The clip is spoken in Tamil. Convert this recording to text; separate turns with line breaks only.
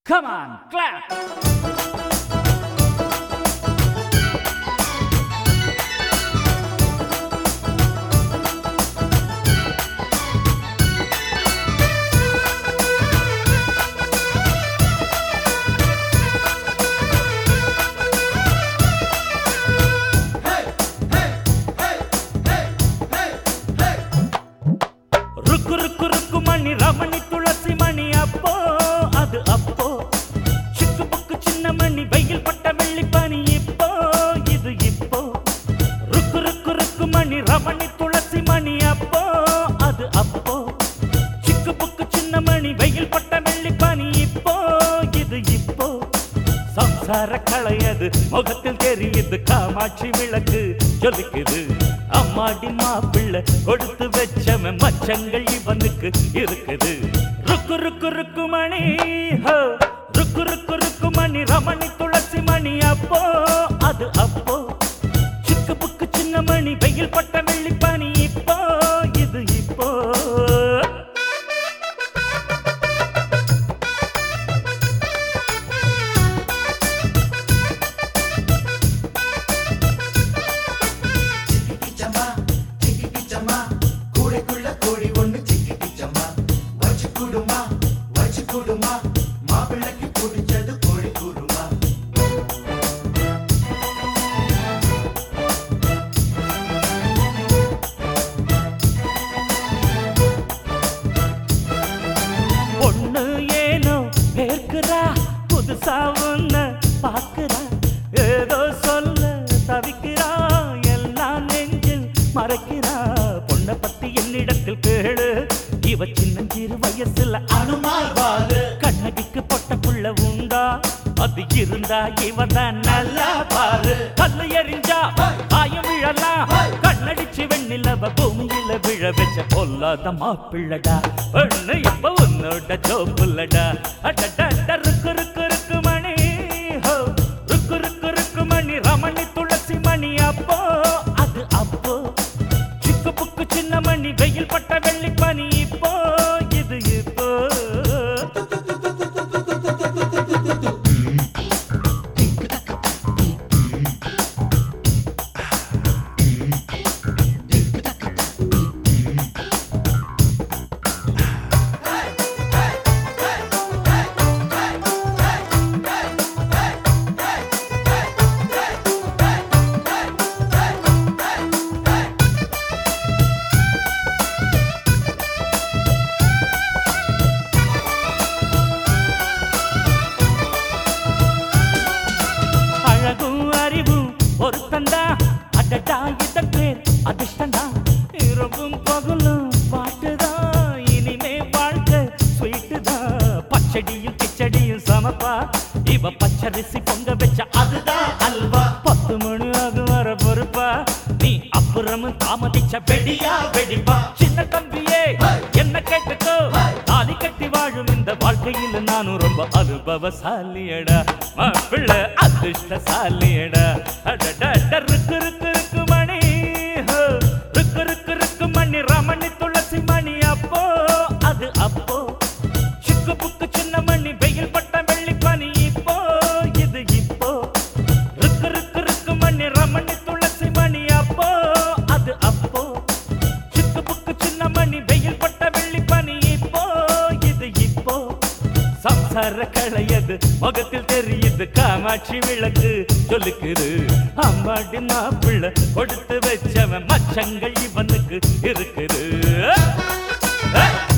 Come on, clap! ருக்கு ருக்கு ருக்கு மணி ரமணி துளசி மணி அப்போ அது அப்போ சிக்கு புக்கு சின்ன மணி வெயில் பட்ட வெள்ளி பனி இப்போ இது இப்போ ருக்கு ருக்கு ருக்கு மணி ரமணி துளசி மணி அப்போ அது அப்போ சிக்கு புக்கு சின்ன மணி வெயில் பட்ட வெள்ளி பனி இப்போ இது இப்போ சம்சார களையது முகத்தில் தெரியுது காமாட்சி விளக்கு ஜொலிக்குது அம்மாடி மாப்பிள்ளை கொடுத்து வச்சவன் மச்சங்கள் இவனுக்கு இருக்குது ருக்கு ருக்கு ருக்கு மணி ஹோ ருக்கு ருக்கு ருக்கு மணி ரமணி துளசி மணி அப்போ அது அப்போ சிக்கு புக்கு சின்ன மணி வெயில் பட்ட வெள்ளி பனி இப்போ இது இப்போ
மாப்பிள்ளைக்கு பிடிச்சது கோழி கூடுமா
பொண்ணு ஏனோ பேர்க்குறா புதுசா ஒண்ணு பாக்குறா ஏதோ சொல்ல தவிக்கிறா எல்லாம் நெஞ்சில் மறைக்கிறா பொண்ணை பத்தி என்னிடத்தில் கேளு இவ சின்னஞ்சிறு வயசுல
அனுமார் பாரு
கண்ணகிக்கு பொட்ட புள்ள உண்டா அது இருந்தா இவதான் நல்லா பாரு கல்லு எறிஞ்சா ஆயம் விழலாம் கண்ணடிச்சு வெண்ணிலவ பூமியில விழ வச்ச பொல்லாத மாப்பிள்ளடா பொண்ணு இப்ப உன்னோட ஜோப்புள்ளடா அடடா ருக்கு ருக்கு ருக்கு மணி ஹோ ருக்கு ருக்கு ருக்கு மணி ரமணி துளசி மணி அப்போ அது அப்போ சிக்கு புக்கு சின்ன மணி வெயில் பட்ட வெள்ளி பனி இப்போ இது இப்போ அழகும் அறிவும் ஒருத்தந்தா அடடா இதன் பேர் அதிர்ஷ்டந்தா இரவும் பகலும் பாட்டுதான் இனிமே வாழ்க்கை ஸ்வீட்டுதான் பச்சடியும் கிச்சடியும் சமப்பா இவ பச்சரிசி பொங்க வச்ச அதுதான் அல்வா 10 மணி ஆகும் வர பொறுப்பா நீ அப்புறமும் தாமதிச்ச வெடியா வெடிப்பா சின்ன தம்பியே என்ன கேட்டுக்கோ தாலி கட்டி வாழும் இந்த வாழ்க்கையில் நானும் ரொம்ப அனுபவசாலியடா மாப்பிள்ளை அதிர்ஷ்டசாலியடா அடடா ருக்கு ருக்கு ருக்கு மணி ஹோ ருக்கு ருக்கு ருக்கு மணி ரமணி துளசி மணி அப்போ அது அப்போ சிக்கு புக்கு சின்ன மணி வெயில் பட்ட வெள்ளி பனி இப்போ இது இப்போ ருக்கு ருக்கு ருக்கு மணி ரமணி துளசி மணி அப்போ அது அப்போ சிக்கு புக்கு சின்ன மணி வெயில் பட்ட வெள்ளி பனி இப்போ இது இப்போ சம்சார களையது முகத்தில் தெரியுது காமாட்சி விளக்கு சொல்லுக்குது அம்மாடி மாப்பிள்ளை கொடுத்து வச்சவன் மச்சங்கள் இவனுக்கு இருக்குது